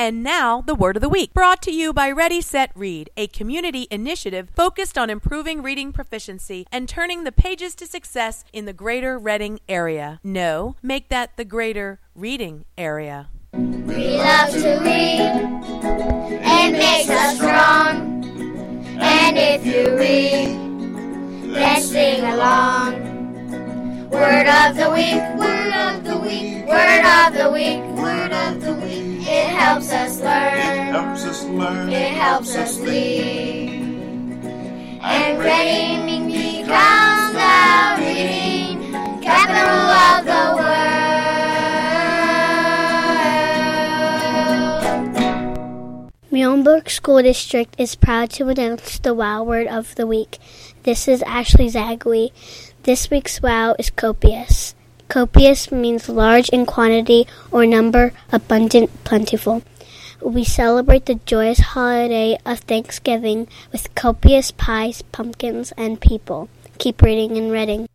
And now, the Word of the Week, brought to you by Ready, Set, Read, a community initiative focused on improving reading proficiency and turning the pages to success in the greater Reading area. No, make that the greater reading area. We love to read. It makes us strong. And if you read, then sing along. Word of the week, word of the week, word of the week, word of the week. It helps us learn, it helps us learn, it helps us lead. And reading becomes the reading capital of the world. Muhlenberg School District is proud to announce the WOW Word of the Week. This is Ashley Zagwe. This week's WOW is copious. Copious means large in quantity or number, abundant, plentiful. We celebrate the joyous holiday of Thanksgiving with copious pies, pumpkins, and people. Keep reading in Reading.